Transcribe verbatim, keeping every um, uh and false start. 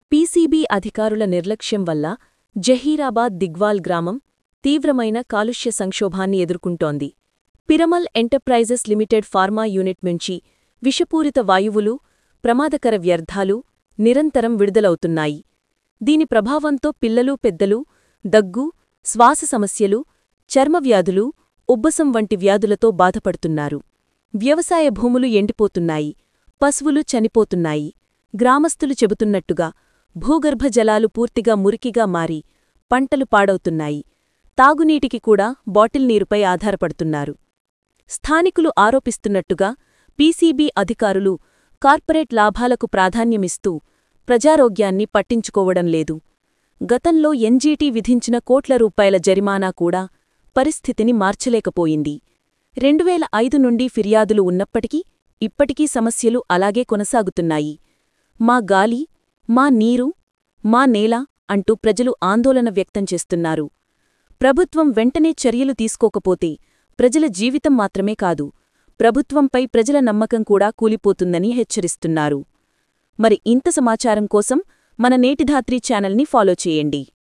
PCB అధికారుల నిర్లక్ష్యం వల్ల జహీరాబాద్ దిగ్వాల్ గ్రామం తీవ్రమైన కాలుష్య సంక్షోభాన్ని ఎదుర్కొంటోంది. Piramal enterprises limited pharma unit నుంచి విషపూరిత వాయువులు, ప్రమాదకర వ్యర్థాలు నిరంతరం విడుదలవుతున్నాయి. దీని ప్రభావంతో పిల్లలు, పెద్దలు దగ్గు, శ్వాస సమస్యలు, చర్మవ్యాధులు, ఉబ్బసం వంటి వ్యాధులతో బాధపడుతున్నారు. వ్యవసాయ భూములు ఎండిపోతున్నాయి, పశువులు చనిపోతున్నాయి. గ్రామస్తులు చెబుతున్నట్టుగా భూగర్భ జలాలు పూర్తిగా మురికిగా మారి పంటలు పాడవుతున్నాయి. తాగునీటికి కూడా బాటిల్ నీరుపై ఆధారపడుతున్నారు. స్థానికులు ఆరోపిస్తున్నట్టుగా పీసీబీ అధికారులు కార్పొరేట్ లాభాలకు ప్రాధాన్యమిస్తూ ప్రజారోగ్యాన్ని పట్టించుకోవడం లేదు. గతంలో ఎన్జీటీ విధించిన కోట్ల రూపాయల జరిమానా కూడా పరిస్థితిని మార్చలేకపోయింది. రెండువేల ఐదు నుండి ఫిర్యాదులు ఉన్నప్పటికీ ఇప్పటికీ సమస్యలు అలాగే కొనసాగుతున్నాయి. మా గాలి, మా నీరు, మా నేల అంటూ ప్రజలు ఆందోళన వ్యక్తం చేస్తున్నారు. ప్రభుత్వం వెంటనే చర్యలు తీసుకోకపోతే ప్రజల జీవితం మాత్రమే కాదు, ప్రభుత్వంపై ప్రజల నమ్మకం కూడా కూలిపోతుందని హెచ్చరిస్తున్నారు. మరి ఇంత సమాచారం కోసం మన నేటిధాత్రి ఛానల్ని ఫాలో చేయండి.